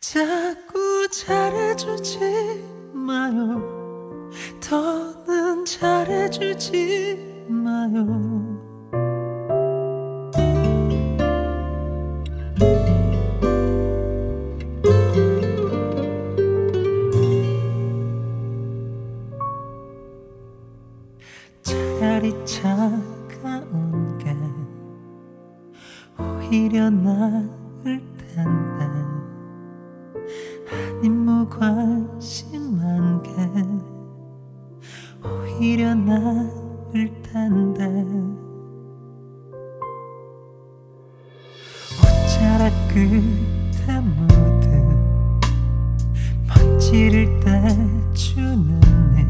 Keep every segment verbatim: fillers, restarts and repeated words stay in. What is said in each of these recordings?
자꾸 잘해주지 마요. 더는 잘해주지 마요. 차라리 차가운 게 오히려 나을 텐데, 아님 무관심한 게 오히려 나을 텐데, 옷자락 끝에 묻은 먼지를 떼주는 일,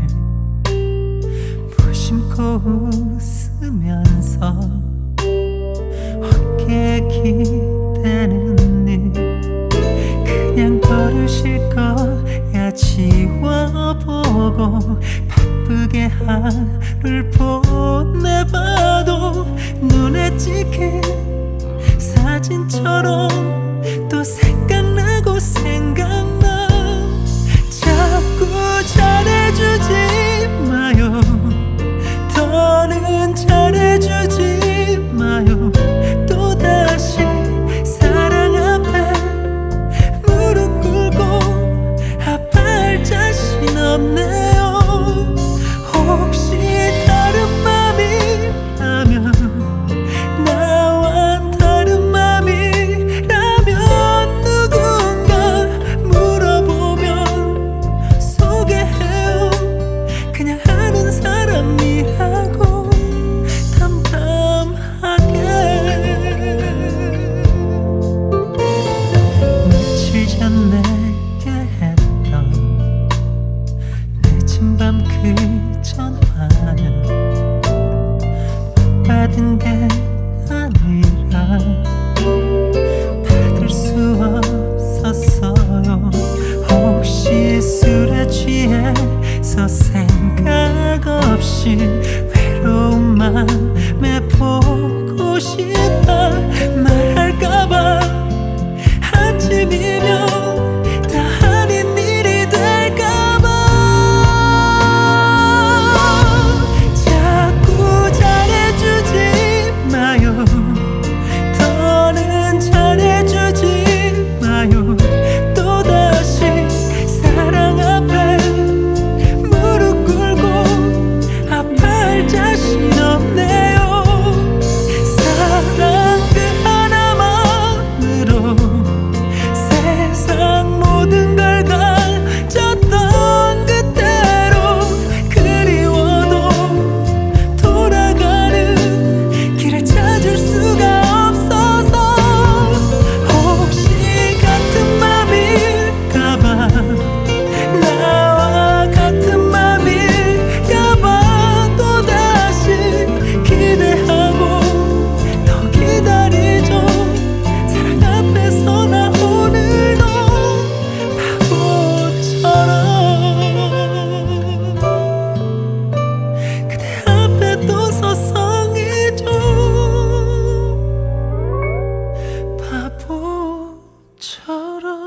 무심코 웃으면서 어깨에 기대는 일, 그냥 버릇일 거야 지워보고 바쁘게 하루를 보내봐도 눈에 찍힌 사진처럼 또 생각나고 생각나. 자꾸 잘해주지 마요. 더는 잘해주지 마요. 또다시 사랑 앞에 무릎 꿇고 아파할 자신 없네요. 혹시 다른 맘이라면, 나와 다른 맘이라면 누군가 물어보면 소개해요. 그냥 아는 사람이라고 담담하게. 며칠 전 내게 했던 늦은 밤 그 전화는 못 받은 게 아니라 받을 수 없었어요. 혹시 술에 취해서 생각 없이 외로운 맘에 보고 싶다 말할까봐 아침이면 다 아닌 일이 될까봐. 자꾸 잘해주지 마요. 더는 잘해주지 마요. 또다시 사랑 앞에 무릎 꿇고 아파할 자신 없네요. 사랑 그 하나만으로 세상 모든 걸 가졌던 그때로 그리워도 돌아가는 길을 찾을 수가 없어서. 혹시 같은 맘일까봐, 나와 같은 맘일까봐 또다시 기대하고 더 기다리죠. 사랑 앞에서 나 오늘도 바보처럼 그대 앞에 또 서성이죠. 바보처럼.